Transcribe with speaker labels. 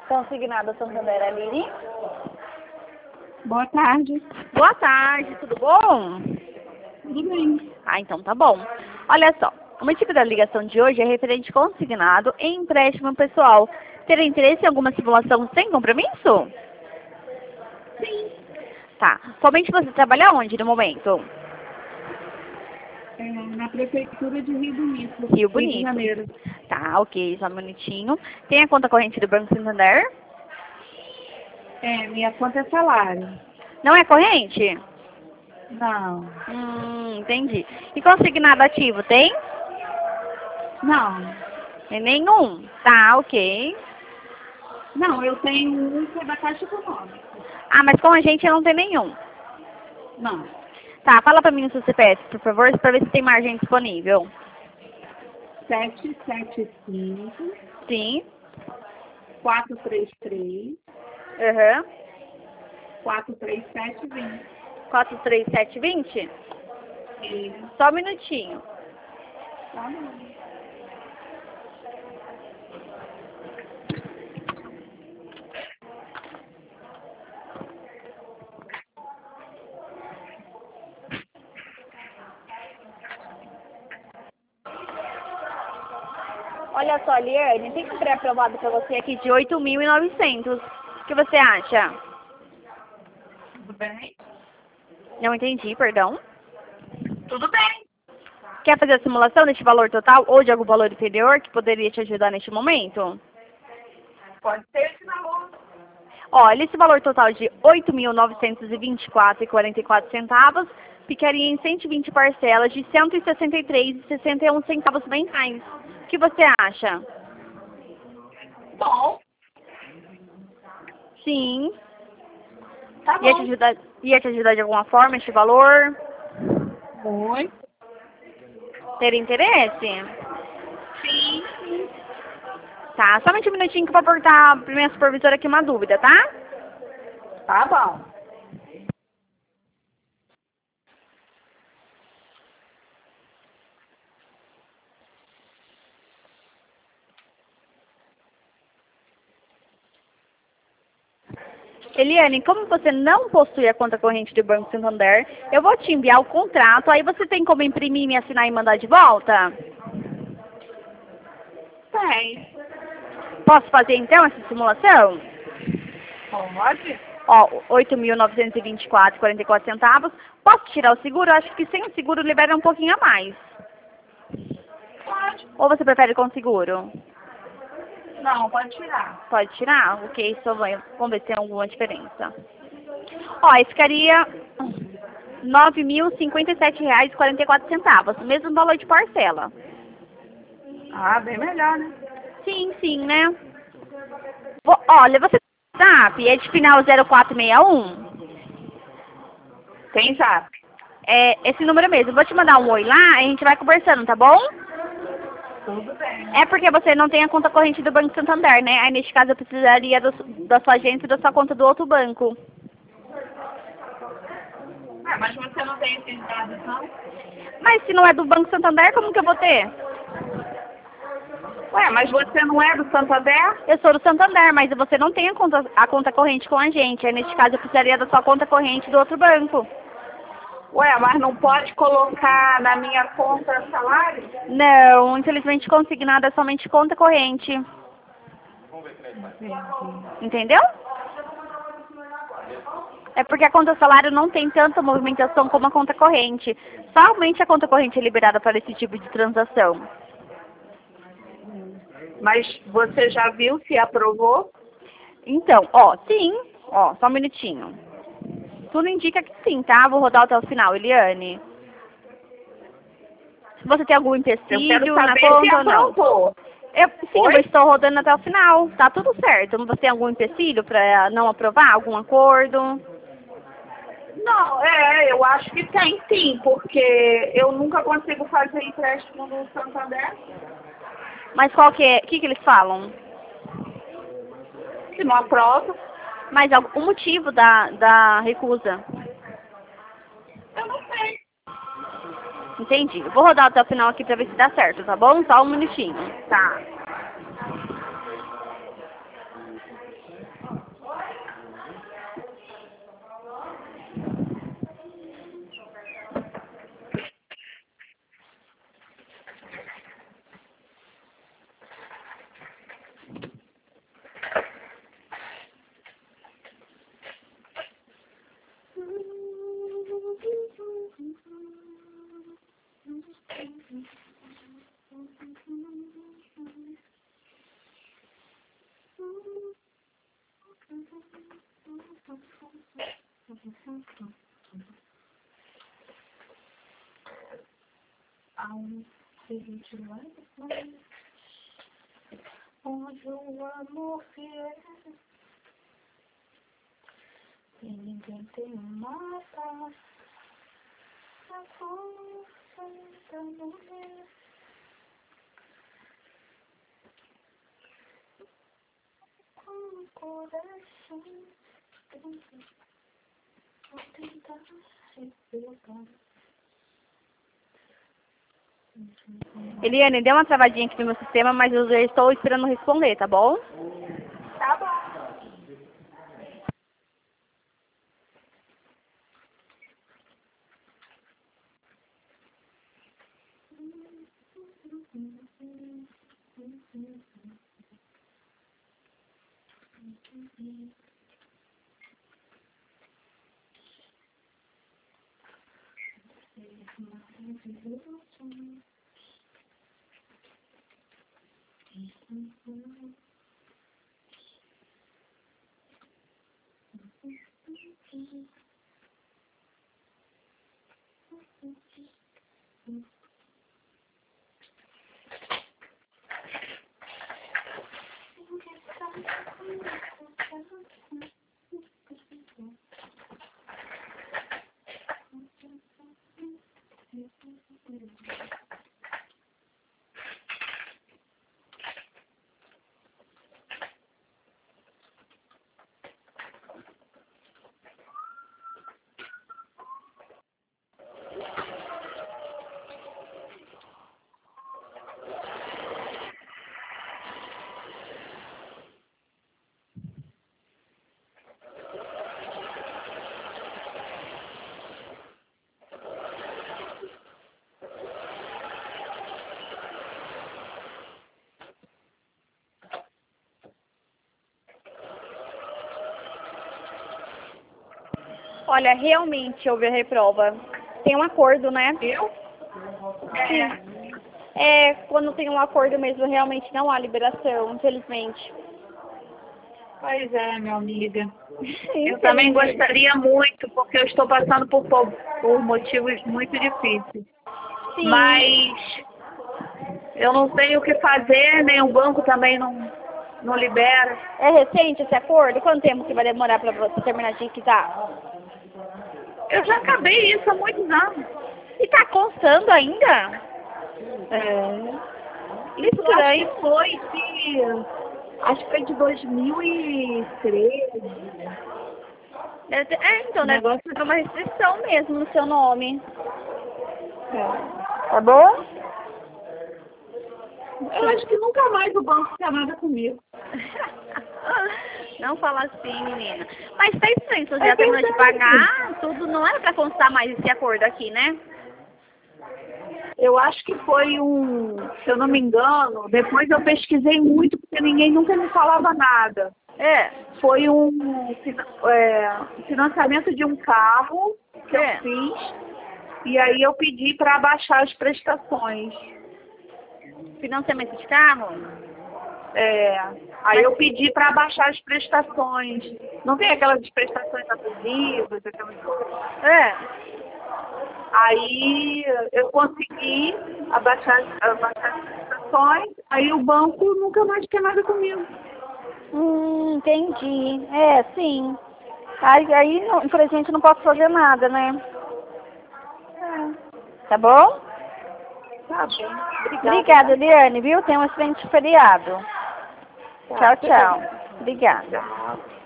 Speaker 1: Consignado Santander, Aline.
Speaker 2: Boa tarde.
Speaker 1: Boa tarde, tudo bom?
Speaker 2: Tudo bem.
Speaker 1: Ah, então tá bom. Olha só, o motivo da ligação de hoje é referente consignado em empréstimo pessoal. Teria interesse em alguma simulação sem compromisso?
Speaker 2: Sim.
Speaker 1: Tá. Somente você trabalha onde no momento?
Speaker 2: Na prefeitura de Rio Bonito.
Speaker 1: Rio Bonito.
Speaker 2: De Janeiro.
Speaker 1: Tá, ok, só um minutinho. Tem a conta corrente do Banco Santander?
Speaker 2: Minha conta é salário.
Speaker 1: Não é corrente?
Speaker 2: Não.
Speaker 1: Entendi. E consignado ativo, tem?
Speaker 2: Não.
Speaker 1: Tem nenhum? Tá, ok.
Speaker 2: Não, eu tenho um que é da Caixa Econômica.
Speaker 1: Ah, mas com a gente não tem nenhum.
Speaker 2: Não.
Speaker 1: Tá, fala pra mim o seu CPF, por favor, pra ver se tem margem disponível.
Speaker 2: 775
Speaker 1: Sim.
Speaker 2: 433
Speaker 1: Aham.
Speaker 2: 43720.
Speaker 1: 43720?
Speaker 2: E
Speaker 1: Só um minutinho.
Speaker 2: tá bom.
Speaker 1: Olha só, Liane, tem que ser aprovado pra você aqui de 8.900. O que você acha?
Speaker 2: Tudo bem?
Speaker 1: Não entendi, perdão.
Speaker 2: Tudo bem.
Speaker 1: Quer fazer a simulação deste valor total ou de algum valor inferior que poderia te ajudar neste momento?
Speaker 2: Pode ser esse valor.
Speaker 1: Olha, esse valor total de R$ 8.924,44 ficaria em 120 parcelas de R$ 163,61 mensais. O que você acha?
Speaker 2: Bom,
Speaker 1: Sim.
Speaker 2: tá
Speaker 1: Ia te
Speaker 2: bom.
Speaker 1: ajudar de alguma forma este valor?
Speaker 2: Oi.
Speaker 1: Ter interesse?
Speaker 2: Sim.
Speaker 1: Tá, somente um minutinho que eu vou perguntar pra minha supervisora aqui uma dúvida, tá?
Speaker 2: Tá bom.
Speaker 1: Eliane, como você não possui a conta corrente do Banco Santander, eu vou te enviar o contrato, aí você tem como imprimir, me assinar e mandar de volta?
Speaker 2: Tem.
Speaker 1: Posso fazer então essa simulação?
Speaker 2: Pode?
Speaker 1: Ó, R$ 8.924,44. Posso tirar o seguro? Acho que sem o seguro libera um pouquinho a mais.
Speaker 2: Pode.
Speaker 1: Ou você prefere com seguro?
Speaker 2: Não, pode tirar.
Speaker 1: Pode tirar? Ok, só vamos ver se tem alguma diferença. Ó, aí ficaria R$ 9.057,44, mesmo valor de parcela.
Speaker 2: Ah, bem melhor, né?
Speaker 1: Sim, sim, né? Olha, você tem WhatsApp? É de final 0461?
Speaker 2: Tem zap.
Speaker 1: É esse número mesmo. Vou te mandar um oi lá e a gente vai conversando, tá bom?
Speaker 2: Tudo bem.
Speaker 1: É porque você não tem a conta corrente do Banco Santander, né? Aí, neste caso, eu precisaria da sua agência e da sua conta do outro banco.
Speaker 2: Ah, mas você não tem esses dados, não?
Speaker 1: Mas se não é do Banco Santander, como que eu vou ter?
Speaker 2: Ué, mas você não é do Santander?
Speaker 1: Eu sou do Santander, mas você não tem a conta corrente com a gente. Aí, neste caso, eu precisaria da sua conta corrente do outro banco.
Speaker 2: Ué, mas não pode colocar na minha conta salário?
Speaker 1: Não, infelizmente, consignado é somente conta corrente. Entendeu? É porque a conta salário não tem tanta movimentação como a conta corrente. Somente a conta corrente é liberada para esse tipo de transação.
Speaker 2: Mas você já viu se aprovou?
Speaker 1: Então, ó, sim. Ó, só um minutinho. Tudo indica que sim, tá? Vou rodar até o final, Eliane. Se você tem algum
Speaker 2: Eu quero
Speaker 1: empecilho na
Speaker 2: saber se
Speaker 1: conta ou não.
Speaker 2: aprovou.
Speaker 1: Sim,
Speaker 2: Oi?
Speaker 1: eu estou rodando até o final. Tá tudo certo. Você tem algum empecilho para não aprovar? Algum acordo?
Speaker 2: Não, eu acho que tem sim, porque eu nunca consigo fazer empréstimo no Santander,
Speaker 1: Mas qual que é? O que eles falam?
Speaker 2: que não aprova.
Speaker 1: Mas o motivo da recusa?
Speaker 2: Eu não sei.
Speaker 1: Entendi. Eu vou rodar até o final aqui pra ver se dá certo, tá bom? Só um minutinho.
Speaker 2: Tá. Onde o amor fiel e ninguém tem uma paz, a força da mulher. Com o coração vou tentar revelar.
Speaker 1: Eliane, deu uma travadinha aqui no meu sistema, mas eu já estou esperando responder, tá bom?
Speaker 2: Tá bom.
Speaker 1: Olha, realmente houve a reprova. Tem um acordo, né?
Speaker 2: Viu?
Speaker 1: Sim. É, quando tem um acordo mesmo, realmente não há liberação, infelizmente.
Speaker 2: Pois é, minha amiga. Eu também gostaria muito, porque eu estou passando por motivos muito difíceis.
Speaker 1: Sim.
Speaker 2: Mas eu não sei o que fazer, nem o banco também não libera.
Speaker 1: É recente esse acordo? Quanto tempo que vai demorar para você terminar de quitar?
Speaker 2: Eu já acabei isso há muitos anos.
Speaker 1: E tá constando ainda?
Speaker 2: Isso
Speaker 1: Estranho.
Speaker 2: acho que foi de 2013.
Speaker 1: Então, deve
Speaker 2: Negócio
Speaker 1: ter uma restrição mesmo no seu nome. Tá bom?
Speaker 2: Eu acho que nunca mais o banco quer nada comigo.
Speaker 1: Não fala assim, menina. Mas tá estranho, se você já terminou de pagar, tudo não era pra constar mais esse acordo aqui, né?
Speaker 2: Eu acho que foi se eu não me engano, depois eu pesquisei muito, porque ninguém nunca me falava nada. Foi financiamento de um carro que eu fiz, e aí eu pedi para abaixar as prestações.
Speaker 1: Financiamento de carro?
Speaker 2: Aí eu pedi para abaixar as prestações. Não tem aquelas prestações abusivas, aquelas coisas. Aí eu consegui abaixar as prestações, aí o banco nunca mais quer nada comigo.
Speaker 1: Entendi. Sim. Aí não, infelizmente não posso fazer nada, né? Tá bom?
Speaker 2: Tá bem.
Speaker 1: Obrigada, Eliane, viu? Tenha um excelente feriado. Tchau, tchau. Obrigada.